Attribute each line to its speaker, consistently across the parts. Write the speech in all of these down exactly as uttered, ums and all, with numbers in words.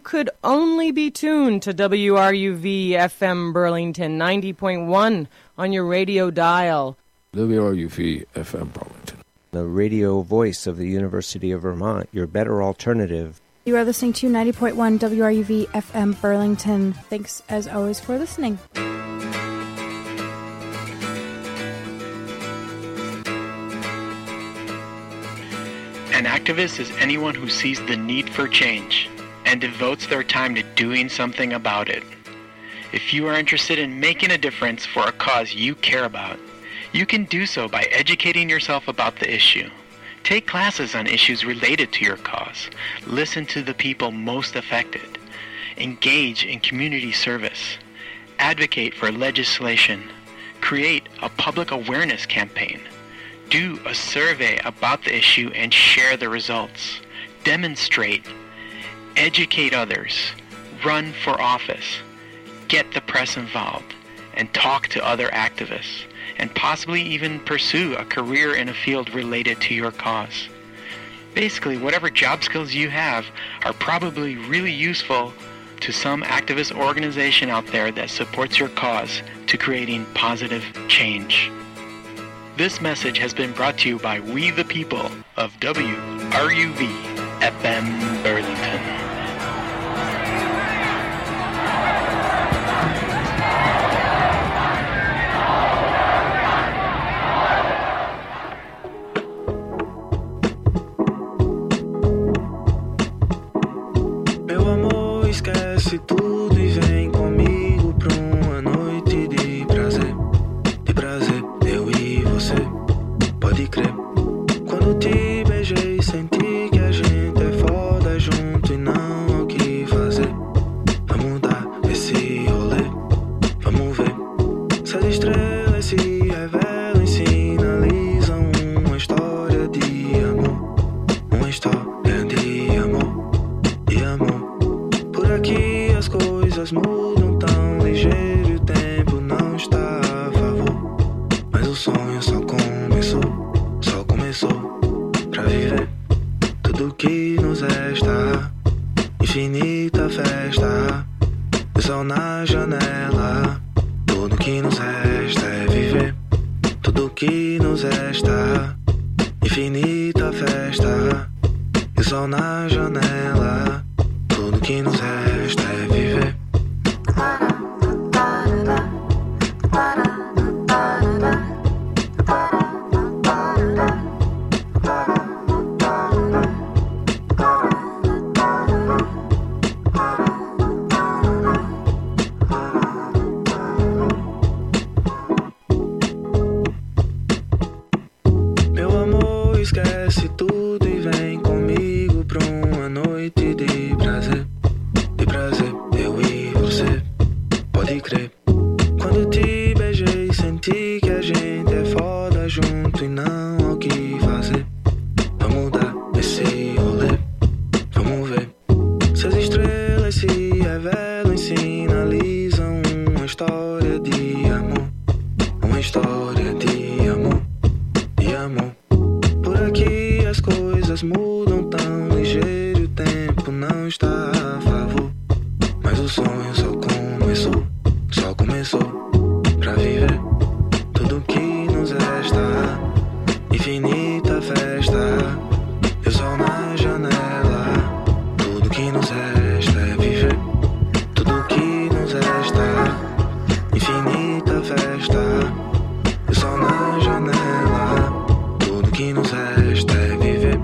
Speaker 1: could only be tuned to W R U V F M Burlington ninety point one on your radio dial.
Speaker 2: W R U V F M Burlington,
Speaker 3: the radio voice of the University of Vermont, your better alternative.
Speaker 4: You are listening to ninety point one W R U V F M Burlington. Thanks, as always, for listening.
Speaker 5: An activist is anyone who sees the need for change and devotes their time to doing something about it. If you are interested in making a difference for a cause you care about, you can do so by educating yourself about the issue. Take classes on issues related to your cause. Listen to the people most affected. Engage in community service. Advocate for legislation. Create a public awareness campaign. Do a survey about the issue and share the results. Demonstrate. Educate others. Run for office. Get the press involved. And talk to other activists. And possibly even pursue a career in a field related to your cause. Basically, whatever job skills you have are probably really useful to some activist organization out there that supports your cause to creating positive change. This message has been brought to you by We the People of W R U V F M Burlington.
Speaker 6: Esquece tudo e vem comigo pra uma noite de prazer. De prazer, eu e você, pode crer. Quando te beijei, senti que a gente é foda junto e não há o que fazer. Vamos dar esse rolê, vamos ver. Se as estrelas se revelam e sinalizam uma história de amor. Uma história de amor, de amor. Aqui as coisas mudam tão ligeiro e o tempo não está a favor. Mas o sonho só começou, só começou pra viver. Tudo que nos resta, infinita festa. O sol na janela, tudo que nos resta é viver. Tudo que nos resta, infinita festa. O sol na janela, tudo que nos resta é viver. Meu amor, esquece tudo e vem comigo pra uma noite de prazer. De prazer, eu e você, pode crer. Quando te beijei, senti que a gente é foda junto e não há o que fazer. Vamos dar esse rolê, vamos ver. Se as estrelas se revelam e sinalizam uma história de amor. Uma história de amor, de amor. Por aqui as coisas mudam tão ligeiro e o tempo não está a favor. Mas o sonho só começou, só começou pra viver. Tudo que nos resta, infinita festa. E o sol na janela, tudo que nos resta é viver. Tudo que nos resta, infinita festa. E o sol na janela, tudo que nos resta é viver.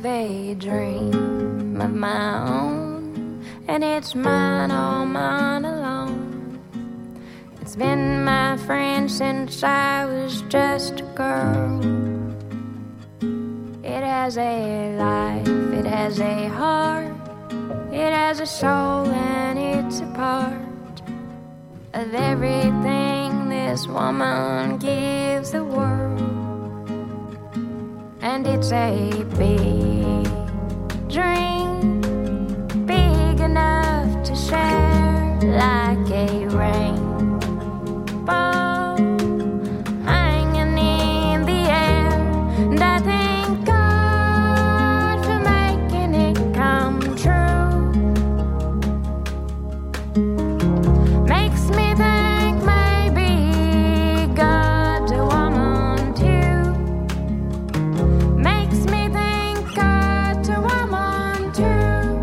Speaker 7: a dream of my own, and it's mine, all mine alone. It's been my friend since I was just a girl. It has a life, it has a heart, it has a soul, and it's a part of everything this woman gives the world. And it's a big dream, big enough to share, like a rainbow hanging in the air. And I thank God for making it come true. Makes me think maybe God's a woman too. Makes me think God's a woman too.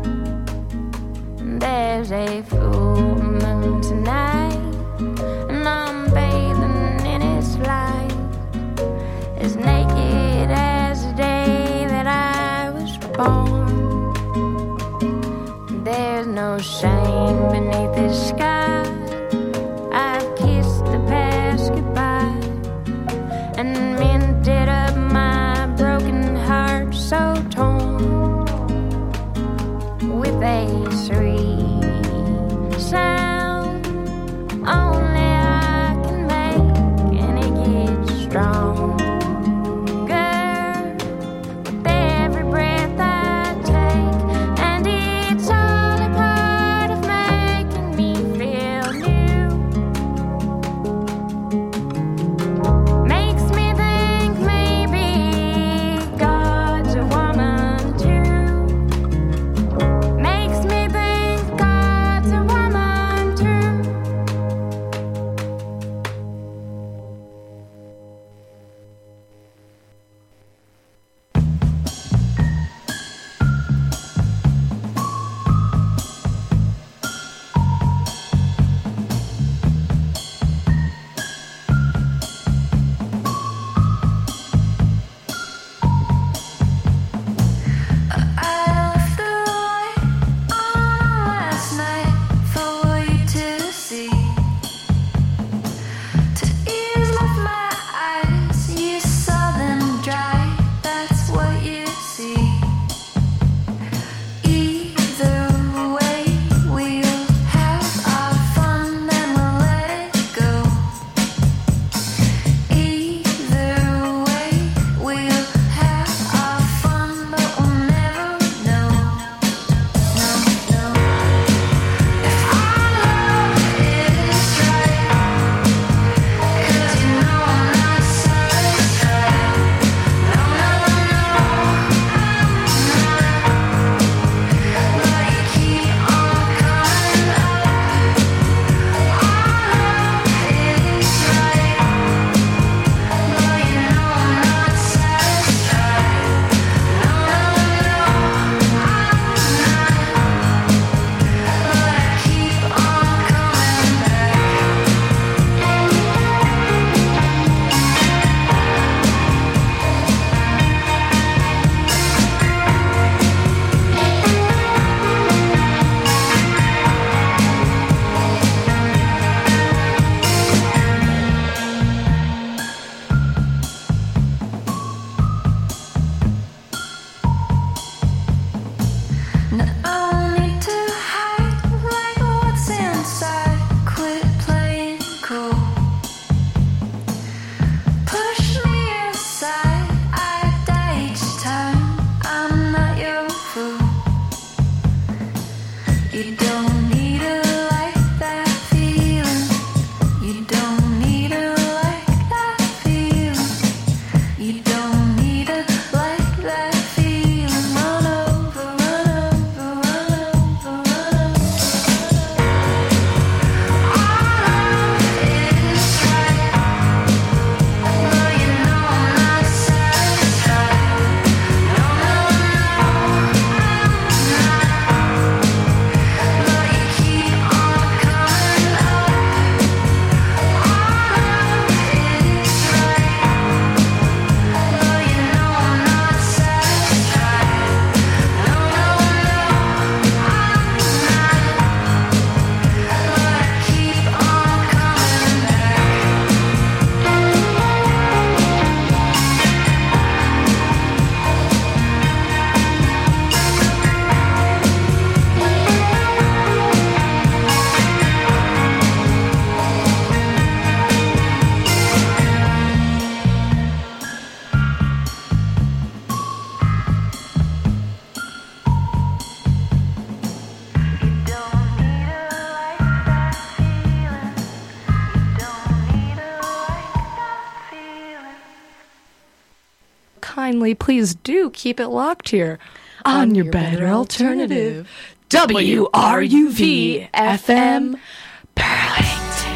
Speaker 7: There's a full moon tonight, and I'm bathing in its light, as naked as the day that I was born. There's no shame beneath this sky. I've kissed the past goodbye and mended up my broken heart so torn with a sweet sound only I can make, and it gets stronger with every breath I take, and it's all a part of making me feel
Speaker 8: kindly, please do keep it locked here on, on your, your better, better alternative, W R U V F M Burlington.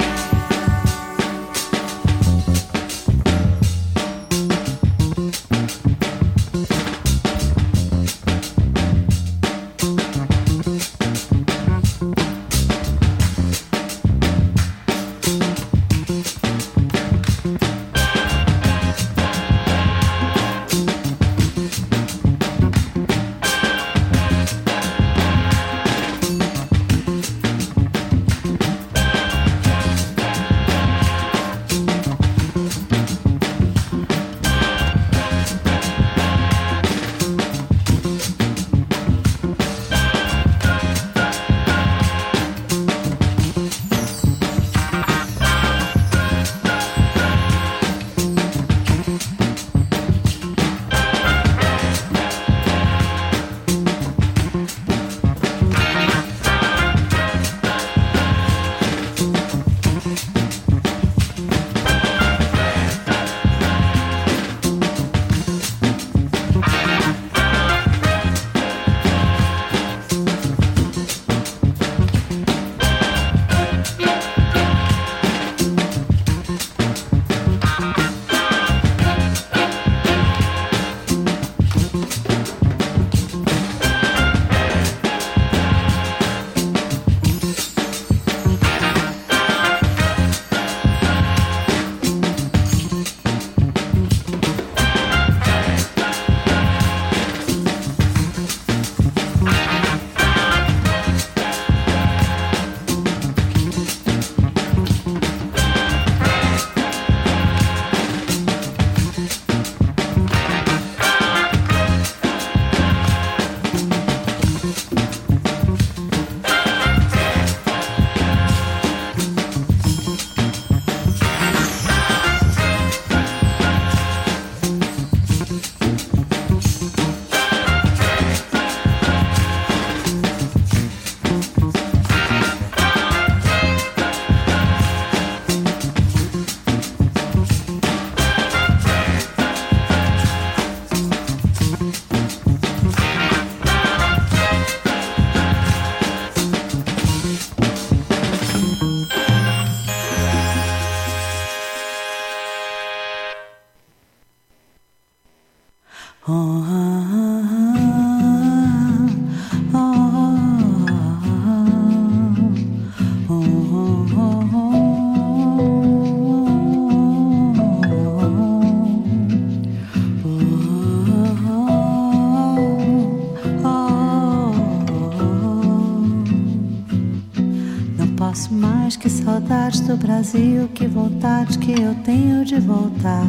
Speaker 9: Do Brasil, que vontade que eu tenho de voltar.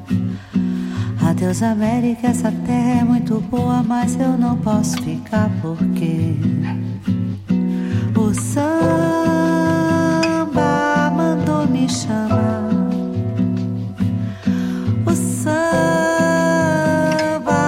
Speaker 9: Adeus América, essa terra é muito boa, mas eu não posso ficar porque o samba mandou me chamar.